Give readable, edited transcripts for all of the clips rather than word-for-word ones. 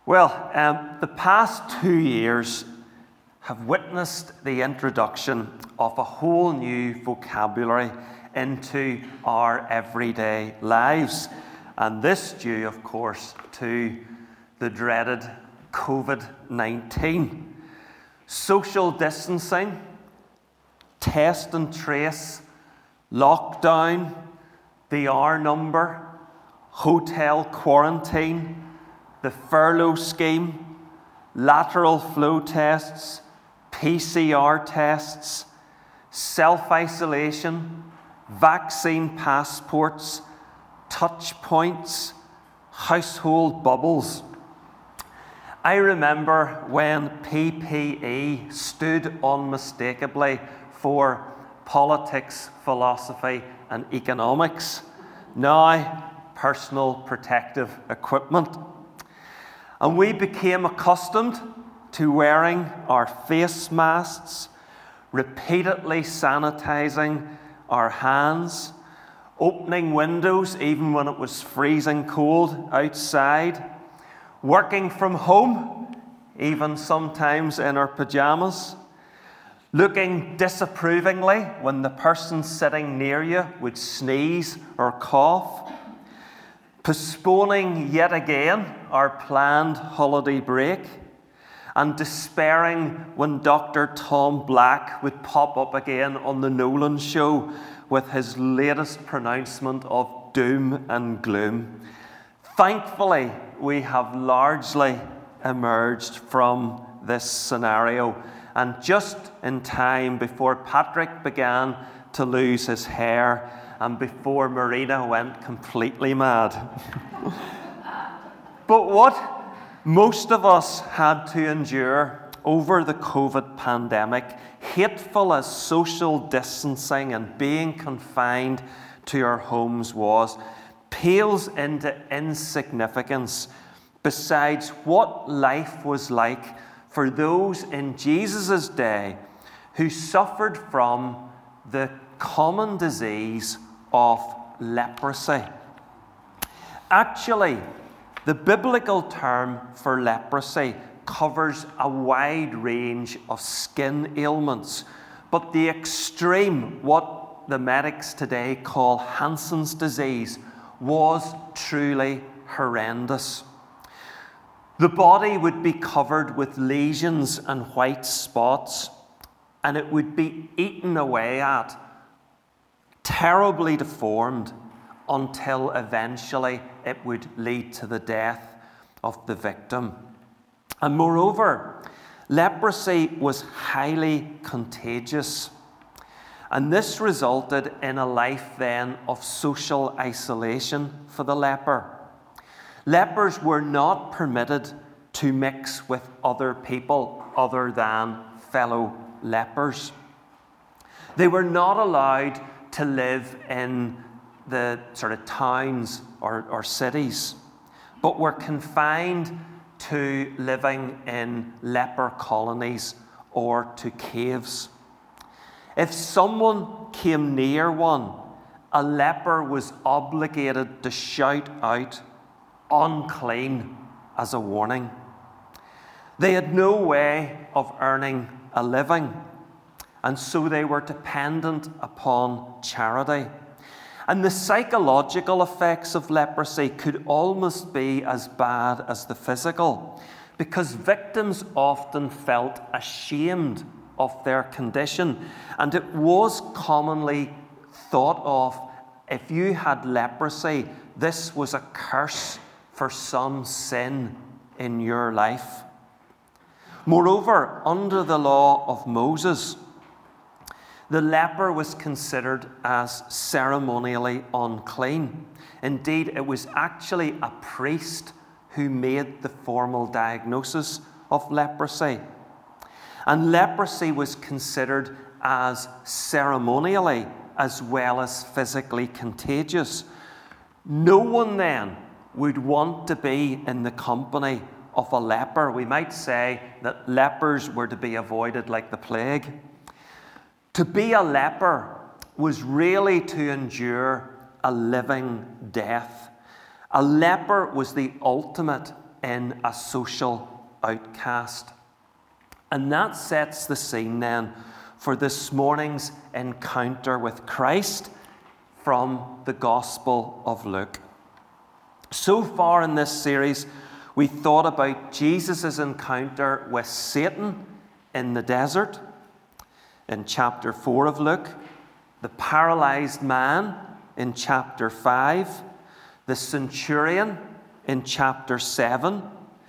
The past 2 years have witnessed the introduction of a whole new vocabulary into our everyday lives. And this due, of course, to the dreaded COVID-19. Social distancing, test and trace, lockdown, the R number, hotel quarantine, the furlough scheme, lateral flow tests, PCR tests, self-isolation, vaccine passports, touch points, household bubbles. I remember when PPE stood unmistakably for politics, philosophy, and economics. Now, personal protective equipment. And we became accustomed to wearing our face masks, repeatedly sanitizing our hands, opening windows even when it was freezing cold outside, working from home, even sometimes in our pajamas, looking disapprovingly when the person sitting near you would sneeze or cough, postponing yet again our planned holiday break, and despairing when Dr. Tom Black would pop up again on the Nolan Show with his latest pronouncement of doom and gloom. Thankfully, we have largely emerged from this scenario, and just in time before Patrick began to lose his hair and before Marina went completely mad. But what most of us had to endure over the COVID pandemic, hateful as social distancing and being confined to our homes was, pales into insignificance besides what life was like for those in Jesus' day who suffered from the common disease of leprosy. Actually, the biblical term for leprosy covers a wide range of skin ailments, but the extreme, what the medics today call Hansen's disease, was truly horrendous. The body would be covered with lesions and white spots, and it would be eaten away at, terribly deformed, until eventually it would lead to the death of the victim. And moreover, leprosy was highly contagious. And this resulted in a life then of social isolation for the leper. Lepers were not permitted to mix with other people other than fellow lepers. They were not allowed to live in the sort of towns or cities, but were confined to living in leper colonies or to caves. If someone came near one, a leper was obligated to shout out, "Unclean," as a warning. They had no way of earning a living, and so they were dependent upon charity. And the psychological effects of leprosy could almost be as bad as the physical, because victims often felt ashamed of their condition, and it was commonly thought of, if you had leprosy, this was a curse for some sin in your life. Moreover, under the law of Moses, the leper was considered as ceremonially unclean. Indeed, it was actually a priest who made the formal diagnosis of leprosy. And leprosy was considered as ceremonially as well as physically contagious. No one then would want to be in the company of a leper. We might say that lepers were to be avoided like the plague. To be a leper was really to endure a living death. A leper was the ultimate in a social outcast. And that sets the scene then for this morning's encounter with Christ from the Gospel of Luke. So far in this series, we thought about Jesus' encounter with Satan in the desert in chapter 4 of Luke, the paralyzed man in chapter 5, the centurion in chapter 7,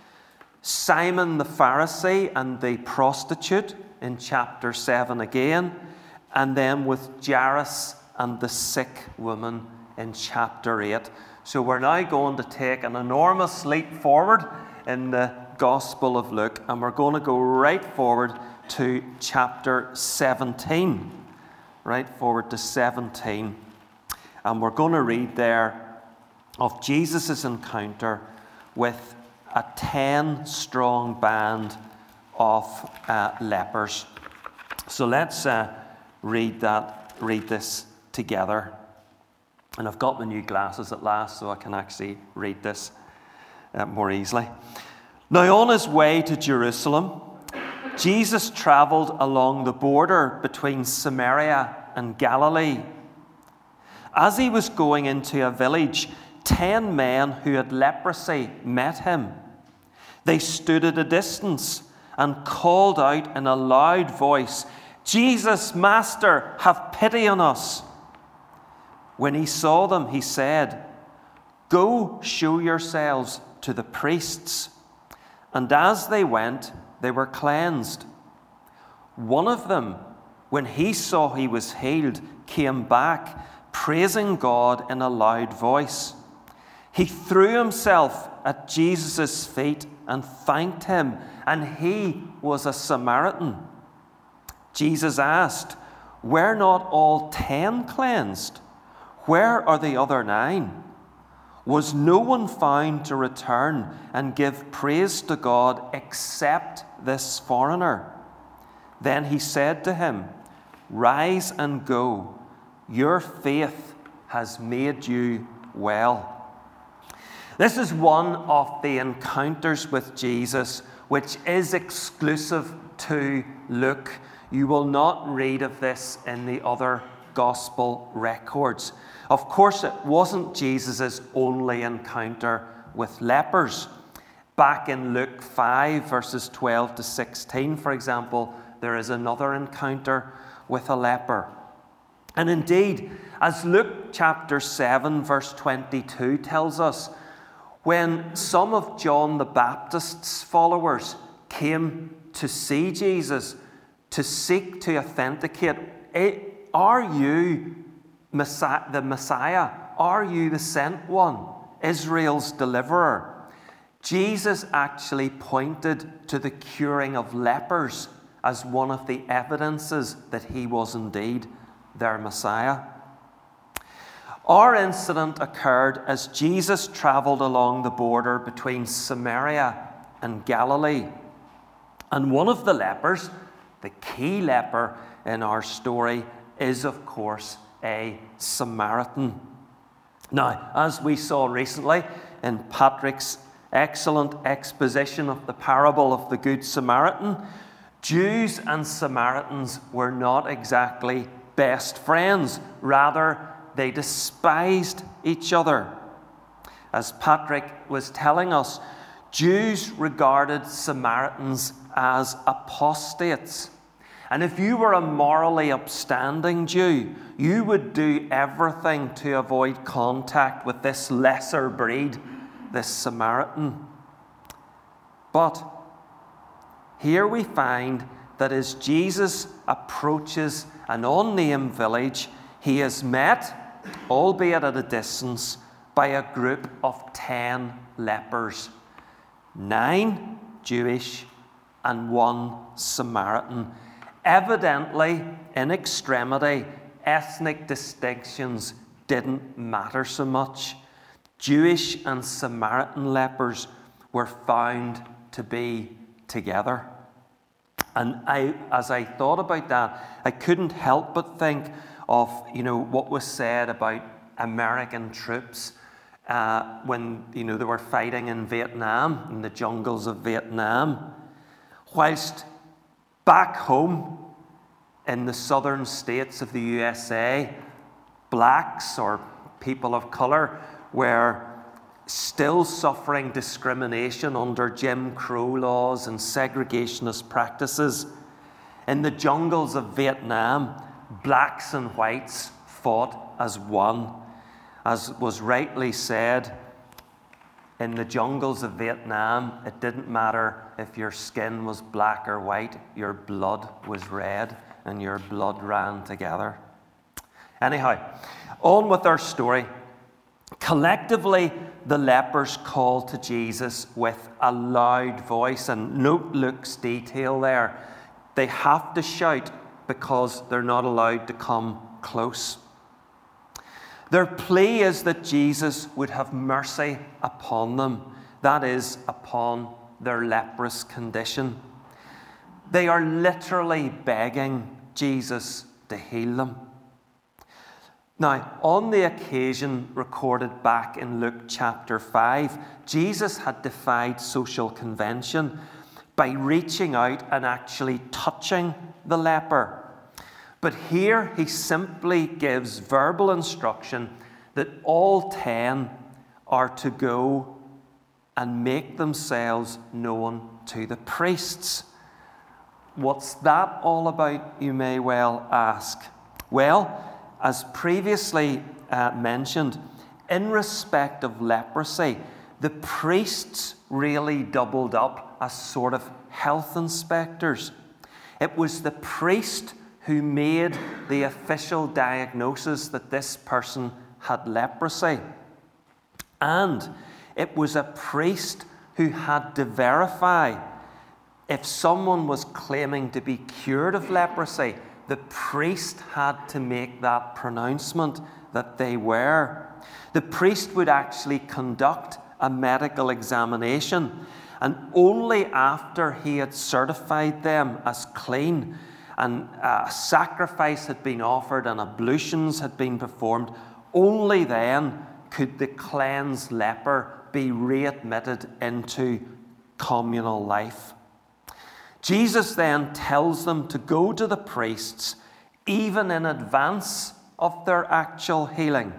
Simon the Pharisee and the prostitute in chapter 7 again, and then with Jairus and the sick woman in chapter 8. So we're now going to take an enormous leap forward in the Gospel of Luke, and we're going to go right forward to chapter 17. Right forward to 17. And we're going to read there of Jesus' encounter with a 10-strong band of lepers. So let's read this together. And I've got my new glasses at last, so I can actually read this more easily. Now, on his way to Jerusalem, Jesus travelled along the border between Samaria and Galilee. As he was going into a village, 10 men who had leprosy met him. They stood at a distance and called out in a loud voice, "Jesus, Master, have pity on us." When he saw them, he said, "Go show yourselves to the priests." And as they went, they were cleansed. One of them, when he saw he was healed, came back, praising God in a loud voice. He threw himself at Jesus' feet and thanked him, and he was a Samaritan. Jesus asked, "Were not all 10 cleansed? Where are the other 9? Was no one found to return and give praise to God except this foreigner?" Then he said to him, "Rise and go. Your faith has made you well." This is one of the encounters with Jesus which is exclusive to Luke. You will not read of this in the other gospel records. Of course, it wasn't Jesus' only encounter with lepers. Back in Luke 5, verses 12 to 16, for example, there is another encounter with a leper. And indeed, as Luke chapter 7, verse 22 tells us, when some of John the Baptist's followers came to see Jesus, to seek to authenticate, "Are you the Messiah? Are you the sent one, Israel's deliverer?" Jesus actually pointed to the curing of lepers as one of the evidences that he was indeed their Messiah. Our incident occurred as Jesus travelled along the border between Samaria and Galilee. And one of the lepers, the key leper in our story, is of course a Samaritan. Now, as we saw recently in Patrick's excellent exposition of the parable of the Good Samaritan, Jews and Samaritans were not exactly best friends. Rather, they despised each other. As Patrick was telling us, Jews regarded Samaritans as apostates. And if you were a morally upstanding Jew, you would do everything to avoid contact with this lesser breed, this Samaritan. But here we find that as Jesus approaches an unnamed village, he is met, albeit at a distance, by a group of 10 lepers, 9 Jewish and 1 Samaritan. Evidently, in extremity, ethnic distinctions didn't matter so much. Jewish and Samaritan lepers were found to be together. And as I thought about that, I couldn't help but think of, what was said about American troops when they were fighting in Vietnam, in the jungles of Vietnam, whilst back home in the southern states of the USA, blacks or people of colour were still suffering discrimination under Jim Crow laws and segregationist practices. In the jungles of Vietnam, blacks and whites fought as one. As was rightly said, in the jungles of Vietnam, it didn't matter if your skin was black or white, your blood was red and your blood ran together. Anyhow, on with our story. Collectively, the lepers called to Jesus with a loud voice, and note Luke's detail there. They have to shout because they're not allowed to come close. Their plea is that Jesus would have mercy upon them, that is, upon their leprous condition. They are literally begging Jesus to heal them. Now, on the occasion recorded back in Luke chapter 5, Jesus had defied social convention by reaching out and actually touching the leper. But here he simply gives verbal instruction that all 10 are to go and make themselves known to the priests. What's that all about, you may well ask? Well, as previously mentioned, in respect of leprosy, the priests really doubled up as sort of health inspectors. It was the priest who made the official diagnosis that this person had leprosy. And it was a priest who had to verify if someone was claiming to be cured of leprosy. The priest had to make that pronouncement that they were. The priest would actually conduct a medical examination, and only after he had certified them as clean and a sacrifice had been offered and ablutions had been performed, only then could the cleansed leper be readmitted into communal life. Jesus then tells them to go to the priests even in advance of their actual healing.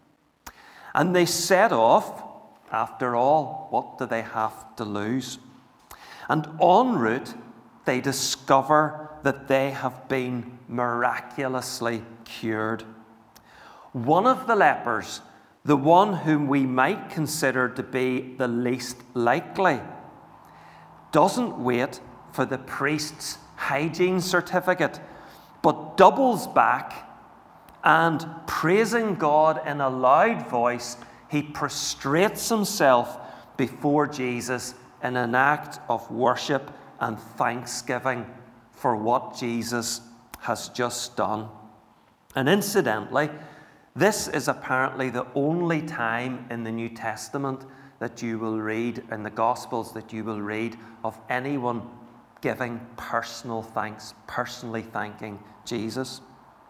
And they set off. After all, what do they have to lose? And en route, they discover that they have been miraculously cured. One of the lepers, the one whom we might consider to be the least likely, doesn't wait for the priest's hygiene certificate, but doubles back and, praising God in a loud voice, he prostrates himself before Jesus in an act of worship and thanksgiving for what Jesus has just done. And incidentally, this is apparently the only time in the New Testament that you will read, in the Gospels that you will read, of anyone giving personal thanks, personally thanking Jesus.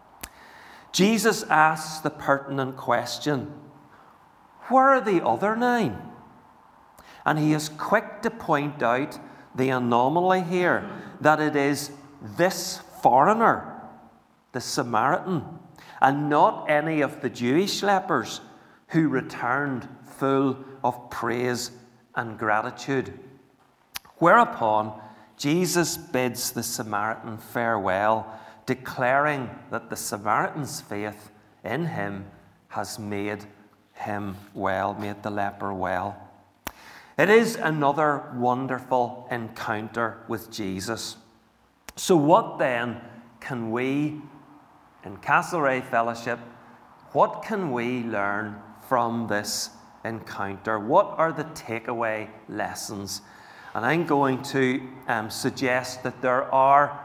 Jesus asks the pertinent question, where are the other 9? And he is quick to point out the anomaly here, that it is this foreigner, the Samaritan, and not any of the Jewish lepers who returned full of praise and gratitude. Whereupon Jesus bids the Samaritan farewell, declaring that the Samaritan's faith in him has made him well, made the leper well. It is another wonderful encounter with Jesus. So what then can we, in Castlereagh Fellowship, what can we learn from this encounter? What are the takeaway lessons? And I'm going to suggest that there are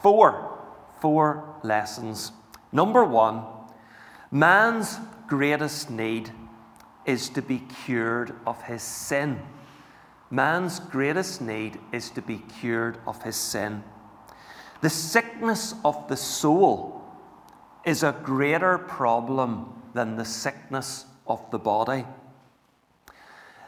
four lessons. Number 1, man's greatest need is to be cured of his sin. Man's greatest need is to be cured of his sin. The sickness of the soul is a greater problem than the sickness of the body.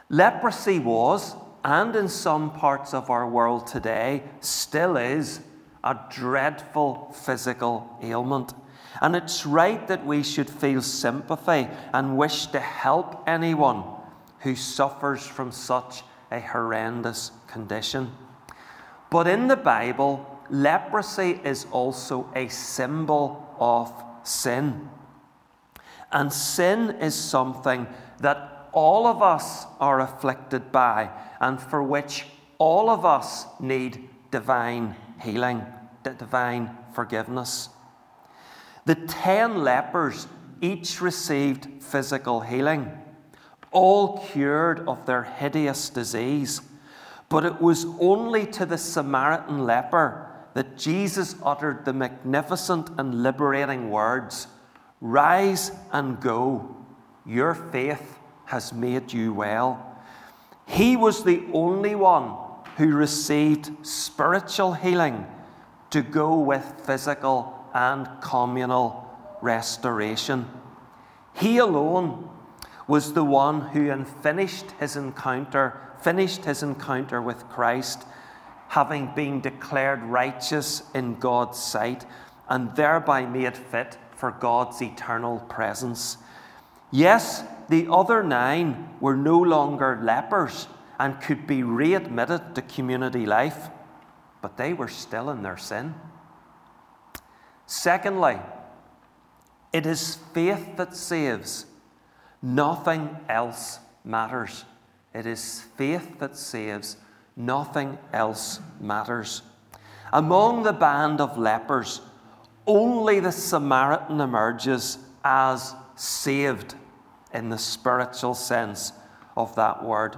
Leprosy was, and in some parts of our world today, still is, a dreadful physical ailment. And it's right that we should feel sympathy and wish to help anyone who suffers from such a horrendous condition. But in the Bible, leprosy is also a symbol of sin. And sin is something that all of us are afflicted by, and for which all of us need divine healing, divine forgiveness. The 10 lepers each received physical healing, all cured of their hideous disease. But it was only to the Samaritan leper that Jesus uttered the magnificent and liberating words, "Rise and go, your faith has made you well." He was the only one who received spiritual healing to go with physical and communal restoration. He alone was the one who finished his encounter with Christ, having been declared righteous in God's sight and thereby made fit for God's eternal presence. Yes, the other 9 were no longer lepers and could be readmitted to community life, but they were still in their sin. Secondly, it is faith that saves. Nothing else matters. It is faith that saves. Nothing else matters. Among the band of lepers, only the Samaritan emerges as saved in the spiritual sense of that word.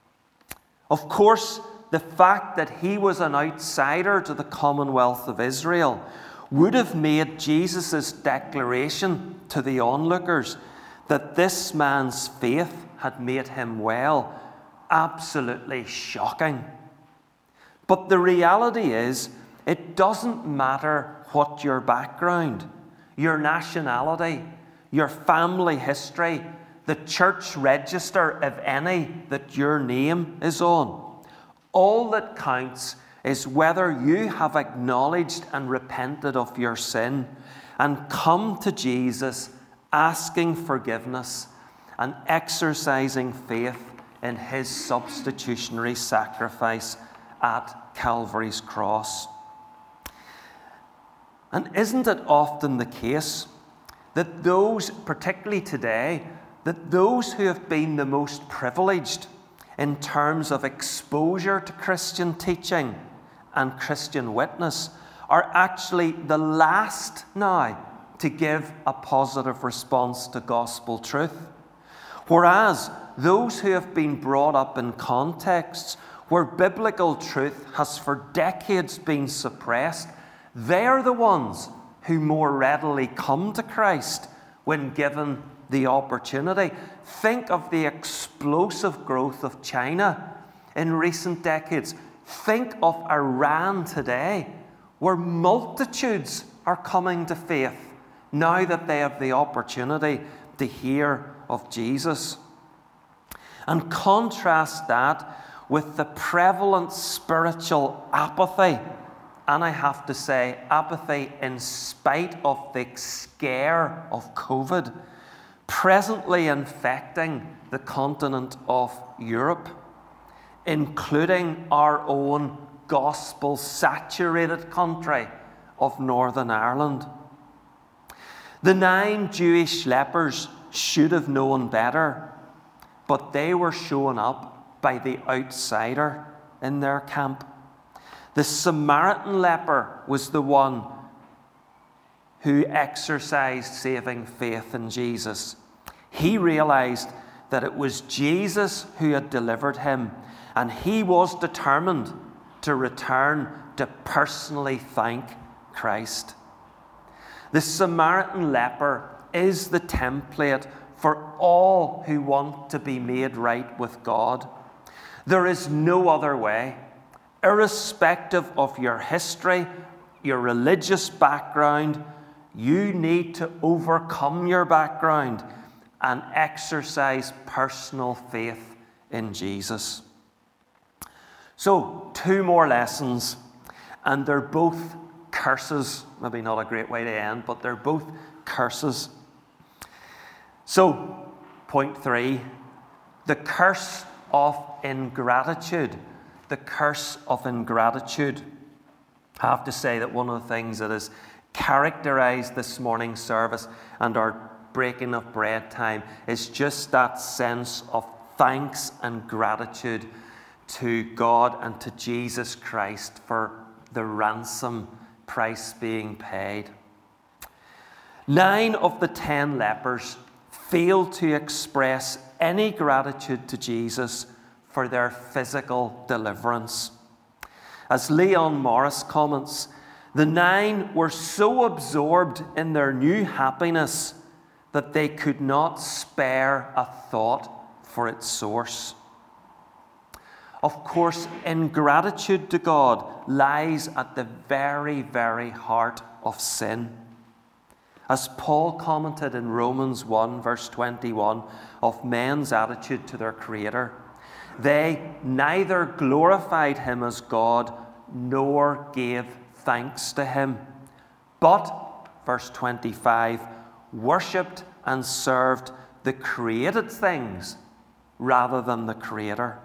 Of course, the fact that he was an outsider to the commonwealth of Israel would have made Jesus' declaration to the onlookers that this man's faith had made him well absolutely shocking. But the reality is, it doesn't matter what your background, your nationality, your family history, the church register, if any, that your name is on. All that counts is whether you have acknowledged and repented of your sin and come to Jesus asking forgiveness and exercising faith in his substitutionary sacrifice at Calvary's cross. And isn't it often the case that those, particularly today, that those who have been the most privileged in terms of exposure to Christian teaching and Christian witness are actually the last now to give a positive response to gospel truth? Whereas those who have been brought up in contexts where biblical truth has for decades been suppressed, they're the ones who more readily come to Christ when given the opportunity. Think of the explosive growth of China in recent decades. Think of Iran today, where multitudes are coming to faith now that they have the opportunity to hear of Jesus. And contrast that with the prevalent spiritual apathy, and I have to say, apathy in spite of the scare of COVID, presently infecting the continent of Europe, including our own gospel-saturated country of Northern Ireland. The 9 Jewish lepers should have known better, but they were shown up by the outsider in their camp. The Samaritan leper was the one who exercised saving faith in Jesus. He realized that it was Jesus who had delivered him, and he was determined to return to personally thank Christ. The Samaritan leper is the template for all who want to be made right with God. There is no other way. Irrespective of your history, your religious background, you need to overcome your background and exercise personal faith in Jesus. So, 2 more lessons, and they're both curses. Maybe not a great way to end, but they're both curses. So, point 3, the curse of ingratitude. The curse of ingratitude. I have to say that one of the things that has characterized this morning's service and our breaking of bread time is just that sense of thanks and gratitude to God and to Jesus Christ for the ransom price being paid. 9 of the 10 lepers failed to express any gratitude to Jesus for their physical deliverance. As Leon Morris comments, the 9 were so absorbed in their new happiness that they could not spare a thought for its source. Of course, ingratitude to God lies at the very, very heart of sin. As Paul commented in Romans 1, verse 21, of men's attitude to their Creator, they neither glorified him as God nor gave thanks to him, but, verse 25, worshipped and served the created things rather than the Creator.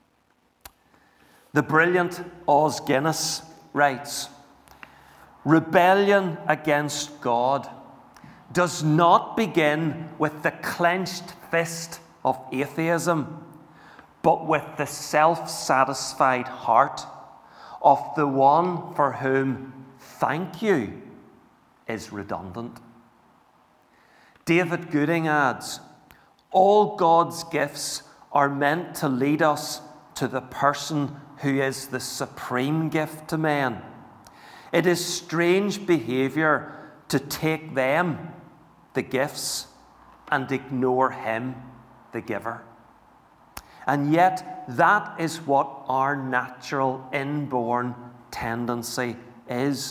The brilliant Os Guinness writes, "Rebellion against God does not begin with the clenched fist of atheism, but with the self-satisfied heart of the one for whom thank you is redundant." David Gooding adds, "All God's gifts are meant to lead us to the person who is the supreme gift to men. It is strange behavior to take them, the gifts, and ignore him, the giver. And yet, that is what our natural inborn tendency is."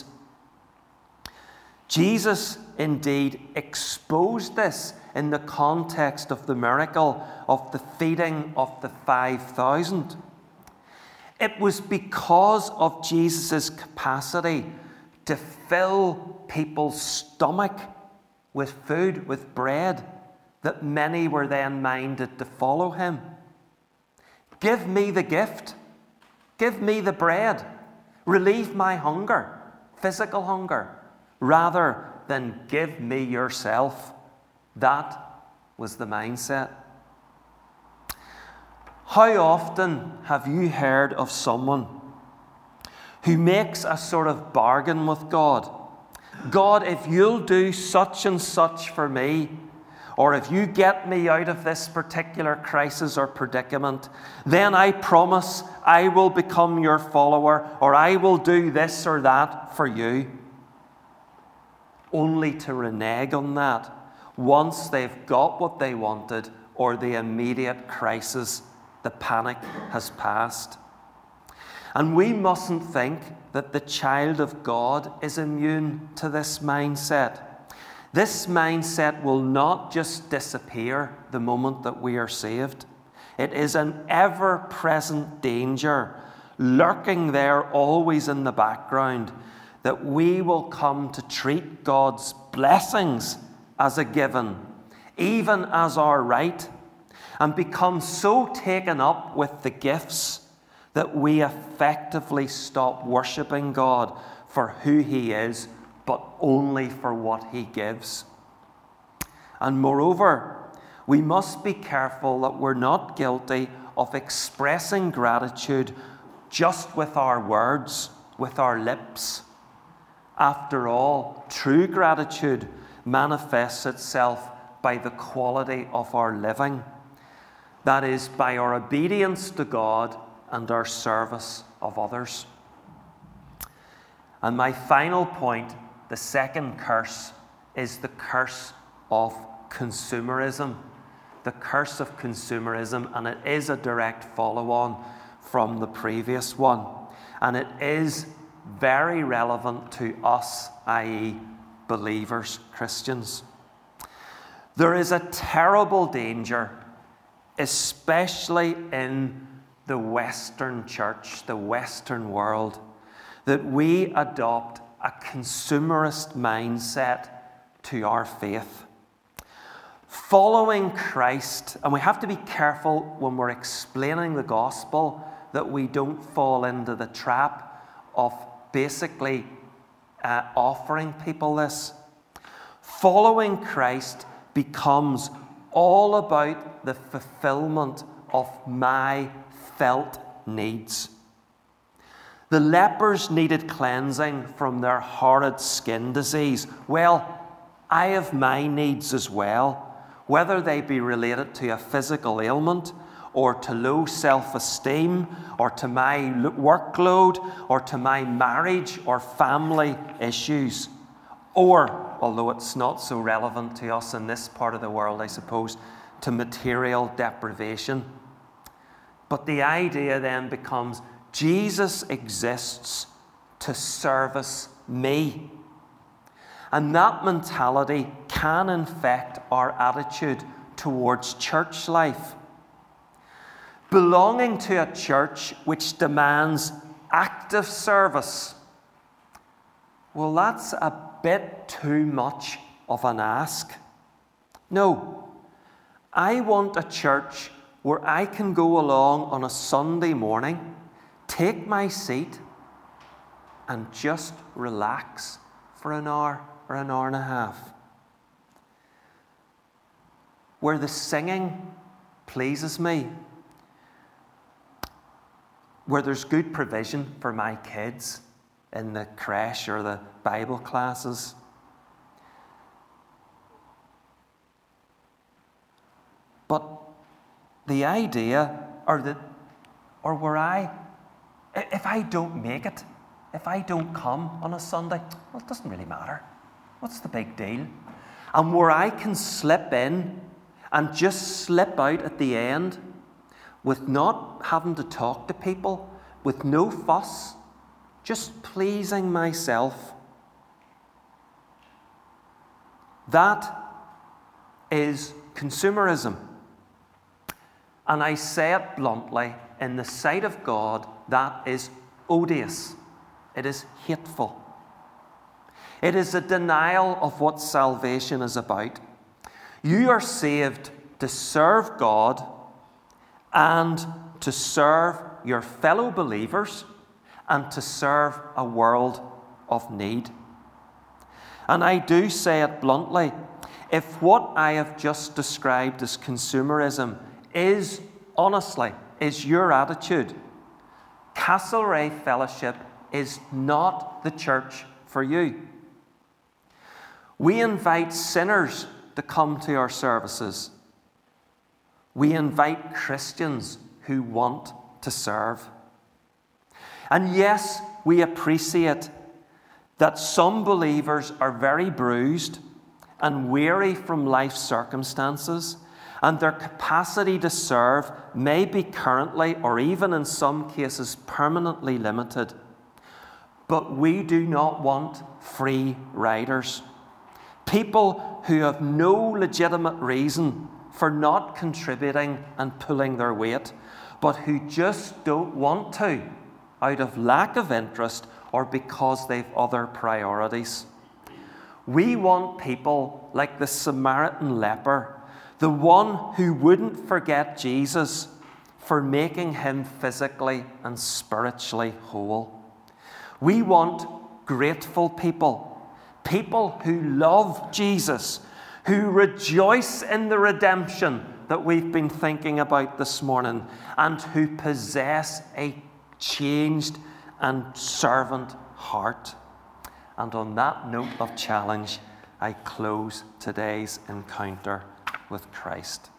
Jesus indeed exposed this in the context of the miracle of the feeding of the 5,000. It was because of Jesus' capacity to fill people's stomach with food, with bread, that many were then minded to follow him. Give me the gift. Give me the bread. Relieve my hunger, physical hunger, rather than give me yourself. That was the mindset. How often have you heard of someone who makes a sort of bargain with God? God, if you'll do such and such for me, or if you get me out of this particular crisis or predicament, then I promise I will become your follower, or I will do this or that for you. Only to renege on that once they've got what they wanted, or the immediate crisis, the panic has passed. And we mustn't think that the child of God is immune to this mindset. This mindset will not just disappear the moment that we are saved. It is an ever-present danger lurking there always in the background, that we will come to treat God's blessings as a given, even as our right, and become so taken up with the gifts that we effectively stop worshipping God for who he is, but only for what he gives. And moreover, we must be careful that we're not guilty of expressing gratitude just with our words, with our lips. After all, true gratitude manifests itself by the quality of our living. That is, by our obedience to God and our service of others. And my final point, the second curse, is the curse of consumerism. The curse of consumerism, and it is a direct follow-on from the previous one. And it is very relevant to us, i.e., believers, Christians. There is a terrible danger especially in the Western church, the Western world, that we adopt a consumerist mindset to our faith. Following Christ, and we have to be careful when we're explaining the gospel that we don't fall into the trap of basically offering people this. Following Christ becomes all about the fulfillment of my felt needs. The lepers needed cleansing from their horrid skin disease. Well, I have my needs as well, whether they be related to a physical ailment or to low self-esteem or to my workload or to my marriage or family issues. Or, although it's not so relevant to us in this part of the world, I suppose, to material deprivation. But the idea then becomes Jesus exists to service me. And that mentality can infect our attitude towards church life. Belonging to a church which demands active service, well, that's a bit too much of an ask. No, I want a church where I can go along on a Sunday morning, take my seat, and just relax for an hour or an hour and a half. Where the singing pleases me, where there's good provision for my kids in the creche or the Bible classes. But the idea, or where if I don't make it, if I don't come on a Sunday, well, it doesn't really matter. What's the big deal? And where I can slip in and just slip out at the end with not having to talk to people, with no fuss, just pleasing myself. That is consumerism. And I say it bluntly, in the sight of God, that is odious. It is hateful. It is a denial of what salvation is about. You are saved to serve God and to serve your fellow believers and to serve a world of need. And I do say it bluntly, if what I have just described as consumerism is, honestly, is your attitude, Castlereagh Fellowship is not the church for you. We invite sinners to come to our services. We invite Christians who want to serve. And yes, we appreciate that some believers are very bruised and weary from life's circumstances, and their capacity to serve may be currently, or even in some cases, permanently limited. But we do not want free riders. People who have no legitimate reason for not contributing and pulling their weight, but who just don't want to, out of lack of interest or because they've other priorities. We want people like the Samaritan leper, the one who wouldn't forget Jesus for making him physically and spiritually whole. We want grateful people, people who love Jesus, who rejoice in the redemption that we've been thinking about this morning, and who possess a changed and servant heart. And on that note of challenge, I close today's encounter with Christ.